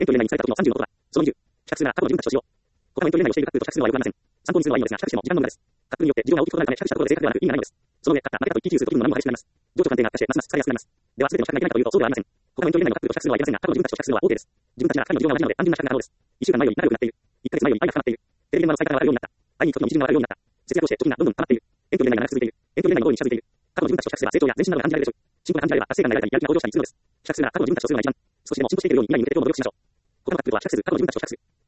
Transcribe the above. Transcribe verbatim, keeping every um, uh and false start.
エントリー内に使われた時のさんじゅうの音は、そのにじゅう、社数が過去の自分たちと使用。他のエントリー内をしている各部と社数はよくありません。参考にするのはいいのですが、社しても時間の無駄です。各部によって事情が大きく異なるため、社したところで正確ではなく意味がないのです。その上、勝った、負けたと一喜一憂すると気分の波も激しくなります。情緒関係が悪化して、ますます疲れやすくなります。では、すべての社がいけないかというと、そうではありません。他のエントリー内の各部と社数はいけませんが、過去の自分たちと社数は OK です。自分たちが彼の事情が同じなので、単純な社が可能です。いっしゅうかんまえより仲良くなっている。いっかげつまえより愛が深まっている。テレビ電話の使い方がわかるようになった。会いに行く時の日常がわかるようになった。節約をして貯金がどんどん溜まっている。エントリー内が長く続いている。エントリー内の通りに近づいている。過去の自分たちと社数は成長や前進などが感じられるでしょう。進歩が感じられれば達成感が得られたり、やる気が向上したりするのです。社数が過去の自分たちと数が一番。少しでも進歩していけるように未来に向けて行動を努力しましょう。この各部とは社数、過去の自分たちと社数。